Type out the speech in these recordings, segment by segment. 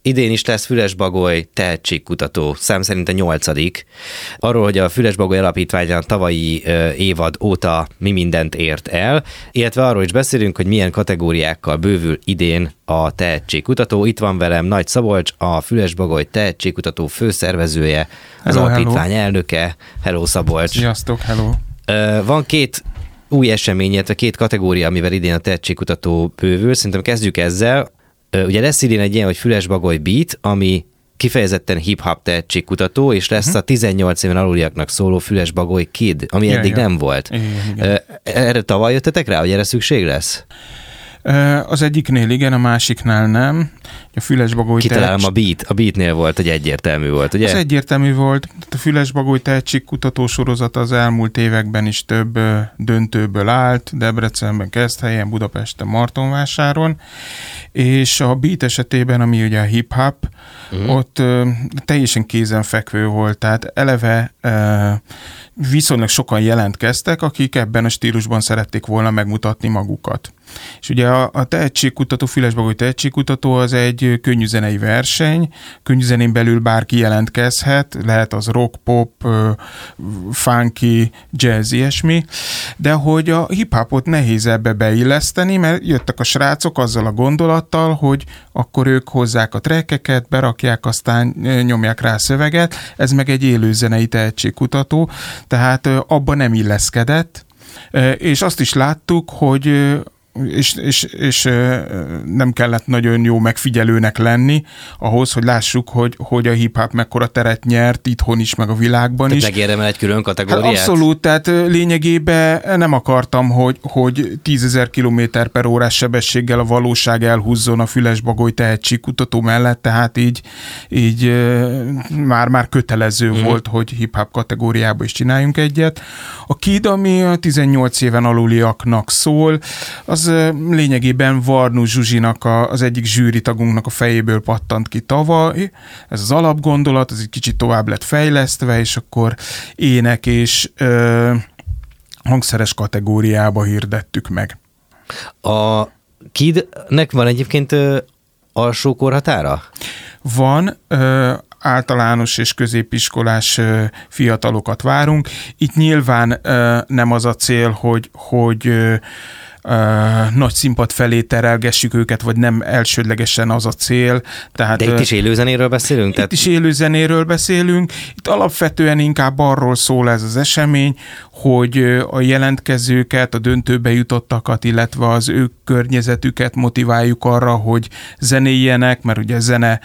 idén is lesz Fülesbagoly tehetségkutató, szám szerint a 8. Arról, hogy a Fülesbagoly Alapítvány a tavalyi évad óta mi mindent ért el, illetve arról is beszélünk, hogy milyen kategóriákkal bővül idén a tehetségkutató. Itt van velem Nagy Szabolcs, a Fülesbagoly tehetségkutató főszervezője, az alapítvány elnöke. Hello, Szabolcs! Sziasztok, hello! Van 2 új esemény, illetve 2 kategória, amivel idén a tehetségkutató bővül. Szerintem kezdjük ezzel. Ugye lesz idén egy ilyen, hogy Fülesbagoly Beat, ami kifejezetten hip-hop tehetségkutató, és lesz a 18 éven aluliaknak szóló Fülesbagoly Kid, ami eddig nem volt. Igen. Erre tavaly jöttetek rá, hogy erre szükség lesz? Az egyiknél igen, a másiknál nem. A Fülesbagoly Kitalálom, a Beatnél volt, hogy egyértelmű volt, ugye? Az egyértelmű volt. A Fülesbagoly tehetségkutató sorozat az elmúlt években is több döntőből állt, Debrecenben, Keszthelyen, Budapesten, Martonvásáron, és a Beat esetében, ami ugye a hip-hop, ott teljesen kézenfekvő volt, tehát eleve viszonylag sokan jelentkeztek, akik ebben a stílusban szerették volna megmutatni magukat. És ugye a tehetségkutató, Fülesbagoly tehetségkutató az egy könnyűzenei verseny, könnyűzenén belül bárki jelentkezhet, lehet az rock, pop, funky, jazz, ilyesmi, de hogy a hip-hopot nehéz ebbe beilleszteni, mert jöttek a srácok azzal a gondolattal, hogy akkor ők hozzák a trackeket, berakják, aztán nyomják rá a szöveget, ez meg egy élőzenei tehetségkutató, tehát abba nem illeszkedett, és azt is láttuk, hogy és nem kellett nagyon jó megfigyelőnek lenni ahhoz, hogy lássuk, hogy a hip-hop mekkora teret nyert itthon is, meg a világban is. Megérdemel egy külön kategóriát? Hát abszolút, tehát lényegében nem akartam, hogy 10.000 km/h sebességgel a valóság elhúzzon a Fülesbagoly tehetségkutató mellett, tehát így már kötelező volt, hogy hip-hop kategóriába is csináljunk egyet. A Kid, ami a 18 éven aluliaknak szól, az lényegében Varnú Zsuzsinak, az egyik zsűritagunknak a fejéből pattant ki tavaly. Ez az alapgondolat, ez egy kicsit tovább lett fejlesztve, és akkor ének és hangszeres kategóriába hirdettük meg. A Kidnek van egyébként alsó korhatára? Van, általános és középiskolás fiatalokat várunk. Itt nyilván nem az a cél, hogy nagy színpad felé terelgessük őket, vagy nem elsődlegesen az a cél. Tehát, de itt is élőzenéről beszélünk? Itt is élőzenéről beszélünk. Itt alapvetően inkább arról szól ez az esemény, hogy a jelentkezőket, a döntőbe jutottakat, illetve az ő környezetüket motiváljuk arra, hogy zenéljenek, mert ugye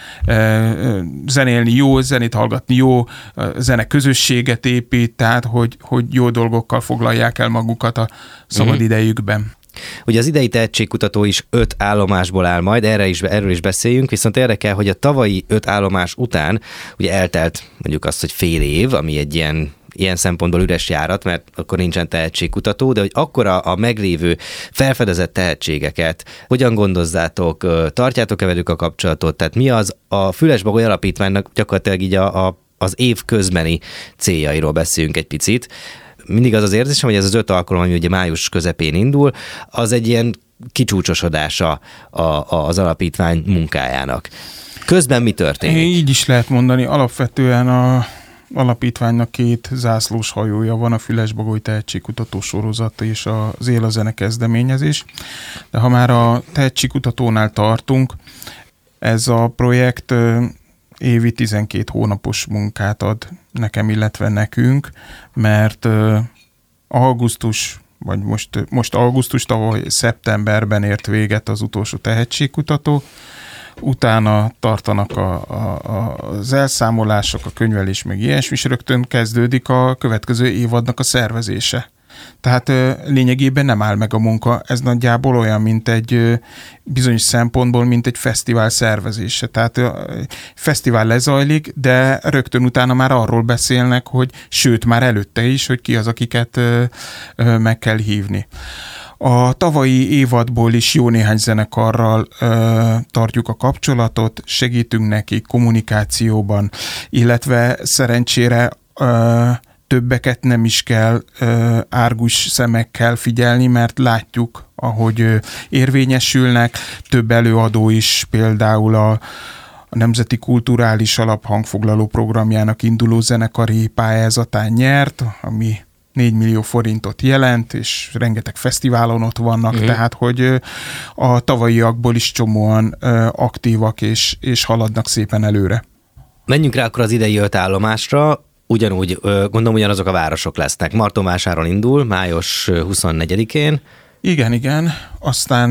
zenélni jó, zenét hallgatni jó, zene közösséget épít, tehát hogy jó dolgokkal foglalják el magukat a szabad idejükben. Ugye az idei tehetségkutató is 5 állomásból áll majd, erről is beszéljünk, viszont érdekel, hogy a tavalyi 5 állomás után ugye eltelt mondjuk azt, hogy fél év, ami egy ilyen szempontból üres járat, mert akkor nincsen tehetségkutató, de hogy akkor a meglévő felfedezett tehetségeket hogyan gondozzátok, tartjátok-e velük a kapcsolatot, tehát mi az a Fülesbagoly Alapítványnak gyakorlatilag így az év közbeni céljairól beszéljünk egy picit. Mindig az érzésem, hogy ez az 5 alkalom, ami ugye május közepén indul, az egy ilyen kicsúcsosodása az alapítvány munkájának. Közben mi történik? Így is lehet mondani. Alapvetően a alapítványnak 2 zászlós hajója van, a Fülesbagoly tehetségkutató sorozat és az Él a zene kezdeményezés. De ha már a tehetségkutatónál tartunk, ez a projekt évi 12 hónapos munkát ad nekem, illetve nekünk, mert augusztus, vagy most augusztus, tavaly szeptemberben ért véget az utolsó tehetségkutató, utána tartanak az elszámolások, a könyvelés, meg ilyesmi, és rögtön kezdődik a következő évadnak a szervezése. Tehát lényegében nem áll meg a munka, ez nagyjából olyan, mint egy bizonyos szempontból, mint egy fesztivál szervezése. Tehát fesztivál lezajlik, de rögtön utána már arról beszélnek, hogy sőt, már előtte is, hogy ki az, akiket meg kell hívni. A tavalyi évadból is jó néhány zenekarral tartjuk a kapcsolatot, segítünk nekik kommunikációban, illetve szerencsére többeket nem is kell árgus szemekkel figyelni, mert látjuk, ahogy érvényesülnek. Több előadó is, például a Nemzeti Kulturális Alap hangfoglaló programjának induló zenekari pályázatán nyert, ami 4 millió forintot jelent, és rengeteg fesztiválon ott vannak, tehát hogy a tavalyiakból is csomóan aktívak, és haladnak szépen előre. Menjünk rá akkor az idei 5 állomásra. Ugyanúgy, gondolom ugyanazok a városok lesznek. Martonvásáron indul, május 24-én. Igen. Aztán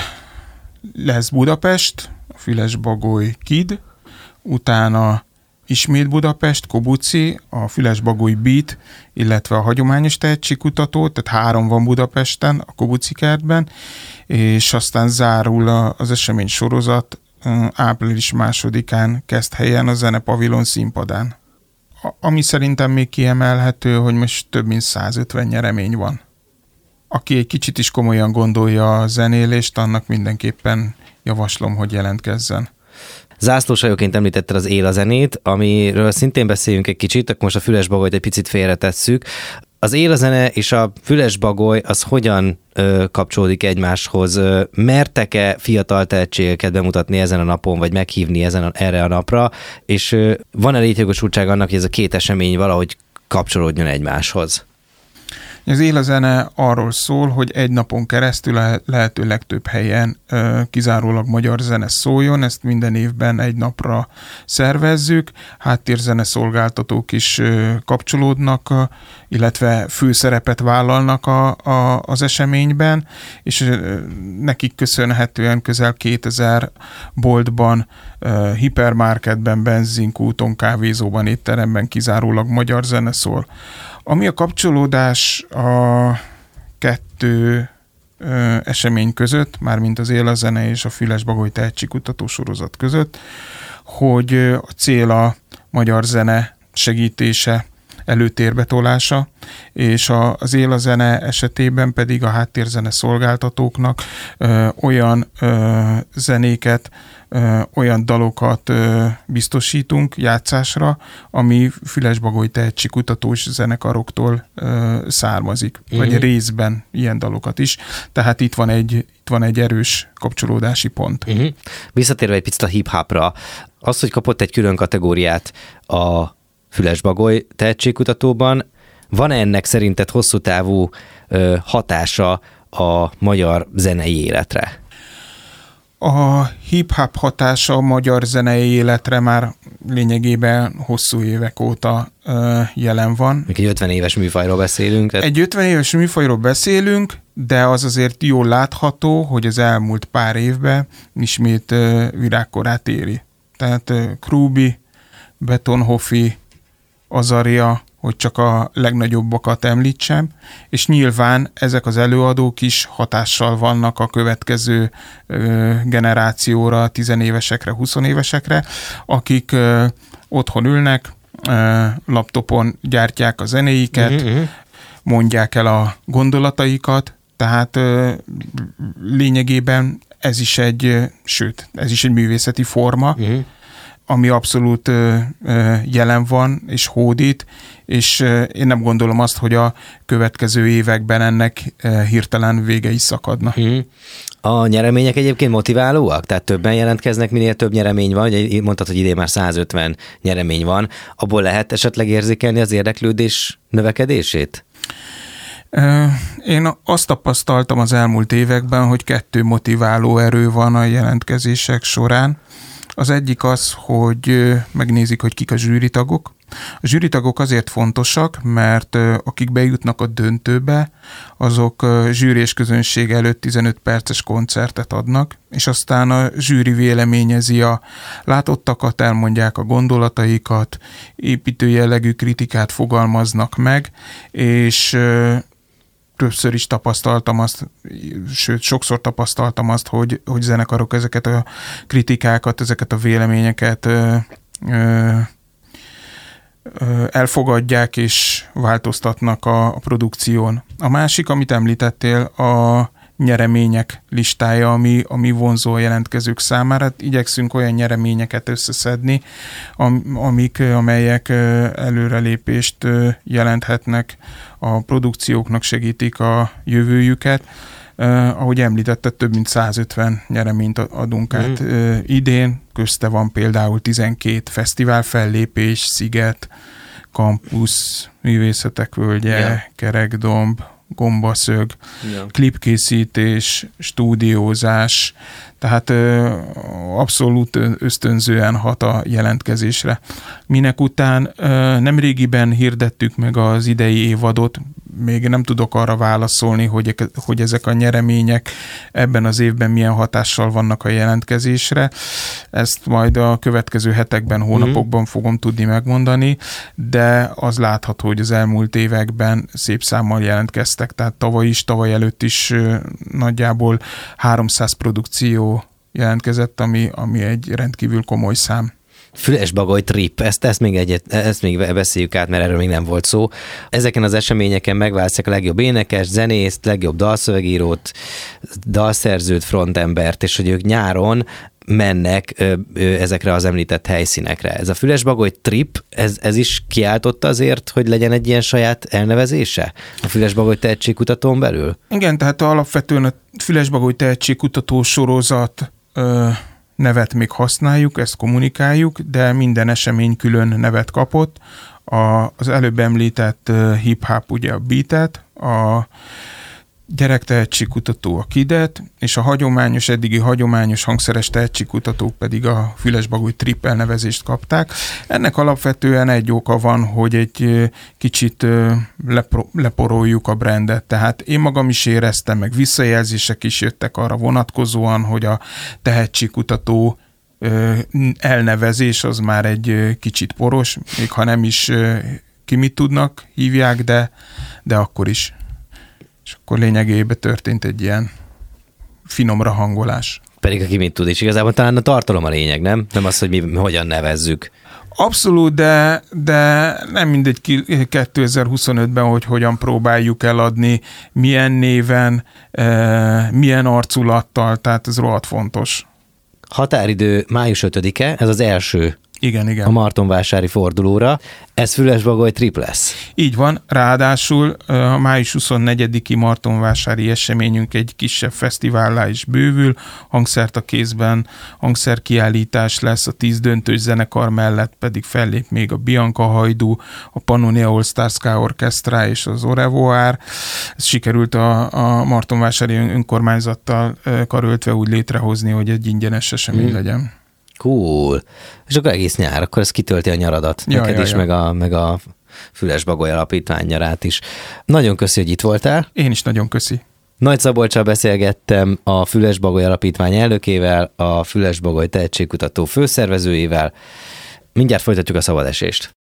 lesz Budapest, a Füles-Bagoly Kid, utána ismét Budapest, Kobuci, a Füles-Bagoly Beat, illetve a hagyományos tehetségkutató, tehát 3 van Budapesten, a Kobuci kertben, és aztán zárul az esemény sorozat április 2-án Keszthelyen a Zenepavilon színpadán. Ami szerintem még kiemelhető, hogy most több mint 150 nyeremény van. Aki egy kicsit is komolyan gondolja a zenélést, annak mindenképpen javaslom, hogy jelentkezzen. Zászlóshajóként említetted az Él a zenét, amiről szintén beszéljünk egy kicsit, akkor most a Füles-Bagolyt egy picit félretesszük. Az Él a zene és a Füles-Bagoly az hogyan kapcsolódik egymáshoz? Mertek-e fiatal tehetségeket bemutatni ezen a napon, vagy meghívni erre a napra? És van-e létjogosultság annak, hogy ez a két esemény valahogy kapcsolódjon egymáshoz? Az Él a zene arról szól, hogy egy napon keresztül lehető legtöbb helyen kizárólag magyar zene szóljon, ezt minden évben egy napra szervezzük, háttérzene szolgáltatók is kapcsolódnak, illetve főszerepet vállalnak az eseményben, és nekik köszönhetően közel 2000 boltban, hipermarketben, benzinkúton, kávézóban, étteremben kizárólag magyar zene szól. Ami a kapcsolódás a 2 esemény között, mármint az Él a zene és a Füles-Bagoly tehetségkutató sorozat között, hogy a cél a magyar zene segítése, előtérbe tolása, és az Él a zene esetében pedig a háttérzene szolgáltatóknak olyan zenéket, olyan dalokat biztosítunk játszásra, ami Füles-Bagoly tehetségkutatós zenekaroktól származik, vagy részben ilyen dalokat is. Tehát itt van egy erős kapcsolódási pont. Visszatérve egy picit a hip-hopra, az, hogy kapott egy külön kategóriát a Füles-Bagoly tehetségkutatóban, van-e ennek szerinted hosszú távú hatása a magyar zenei életre? A hip-hop hatása a magyar zenei életre már lényegében hosszú évek óta jelen van. Egy 50 éves műfajról beszélünk. Egy 50 éves műfajról beszélünk, de az azért jól látható, hogy az elmúlt pár évben ismét virágkorát éri. Tehát Krúbi, Betonhoffi, Azaria, hogy csak a legnagyobbakat említsem, és nyilván ezek az előadók is hatással vannak a következő generációra, 10 évesekre, 20 évesekre, akik otthon ülnek, laptopon gyártják a zenéiket, mondják el a gondolataikat, tehát lényegében ez is egy művészeti forma, ami abszolút jelen van és hódít, és én nem gondolom azt, hogy a következő években ennek hirtelen vége is szakadna. A nyeremények egyébként motiválóak? Tehát többen jelentkeznek, minél több nyeremény van, ugye mondtad, hogy idén már 150 nyeremény van, abból lehet esetleg érzékelni az érdeklődés növekedését? Én azt tapasztaltam az elmúlt években, hogy 2 motiváló erő van a jelentkezések során. Az egyik az, hogy megnézik, hogy kik a zsűritagok. A zsűritagok azért fontosak, mert akik bejutnak a döntőbe, azok zsűri és közönség előtt 15 perces koncertet adnak, és aztán a zsűri véleményezi a látottakat, elmondják a gondolataikat, építő jellegű kritikát fogalmaznak meg, és többször is tapasztaltam azt, sőt, sokszor tapasztaltam azt, hogy zenekarok ezeket a kritikákat, ezeket a véleményeket elfogadják és változtatnak a produkción. A másik, amit említettél, a nyeremények listája, ami vonzó a jelentkezők számára. Igyekszünk olyan nyereményeket összeszedni, amelyek előrelépést jelenthetnek, a produkcióknak segítik a jövőjüket. Ahogy említette, több mint 150 nyereményt adunk át idén. Közte van például 12 fesztivál fellépés, Sziget, Campus, Művészetek Völgye, Kerekdomb, Gombaszög, klipkészítés, stúdiózás, tehát abszolút ösztönzően hat a jelentkezésre. Minek után nemrégiben hirdettük meg az idei évadot, még nem tudok arra válaszolni, hogy ezek a nyeremények ebben az évben milyen hatással vannak a jelentkezésre. Ezt majd a következő hetekben, hónapokban fogom tudni megmondani, de az látható, hogy az elmúlt években szép számmal jelentkeztek, tehát tavaly előtt is nagyjából 300 produkció jelentkezett, ami egy rendkívül komoly szám. Füles-Bagoly Trip, ezt még beszéljük át, mert erről még nem volt szó. Ezeken az eseményeken megválasztják a legjobb énekes, zenészt, legjobb dalszövegírót, dalszerzőt, frontembert, és hogy ők nyáron mennek ezekre az említett helyszínekre. Ez a Füles-Bagoly Trip, ez is kiáltotta azért, hogy legyen egy ilyen saját elnevezése a Füles-Bagoly tehetségkutatón belül? Igen, tehát alapvetően a Füles-Bagoly tehetségkutató sorozat nevet még használjuk, ezt kommunikáljuk, de minden esemény külön nevet kapott. Az előbb említett hip-hop ugye a Beatet, a gyerektehetségkutató a Kidet, és a eddigi hagyományos hangszeres tehetségkutatók pedig a Füles-Bagoly Trip elnevezést kapták. Ennek alapvetően egy oka van, hogy egy kicsit leporoljuk a brandet, tehát én magam is éreztem, meg visszajelzések is jöttek arra vonatkozóan, hogy a tehetségkutató elnevezés az már egy kicsit poros, még ha nem is ki mit tudnak hívják, de akkor is. És akkor lényegében történt egy ilyen finomra hangolás. Pedig aki mit tud, és igazából talán a tartalom a lényeg, nem? Nem az, hogy mi hogyan nevezzük. Abszolút, de nem mindegy 2025-ben, hogy hogyan próbáljuk eladni, milyen néven, milyen arculattal, tehát ez rohadt fontos. Határidő május 5-e, ez az első igen. A Martonvásári fordulóra. Ez Füles-Bagoly Trip lesz. Így van, ráadásul a május 24-i Martonvásári eseményünk egy kisebb fesztivállá is bővül, hangszert a kézben, hangszerkiállítás lesz, a 10 döntős zenekar mellett pedig fellép még a Bianca Hajdú, a Pannonia All Stars Ska Orchestra és az Au Revoir. Ez sikerült a Martonvásári önkormányzattal karöltve úgy létrehozni, hogy egy ingyenes esemény legyen. Cool. És akkor egész nyár, akkor ez kitölti a nyaradat. Neked is, meg a Füles-Bagoly Alapítvány nyarát is. Nagyon köszi, hogy itt voltál. Én is nagyon köszi. Nagy Szabolccsal beszélgettem, a Füles-Bagoly Alapítvány elnökével, a Füles-Bagoly tehetségkutató főszervezőjével. Mindjárt folytatjuk a szabadesést.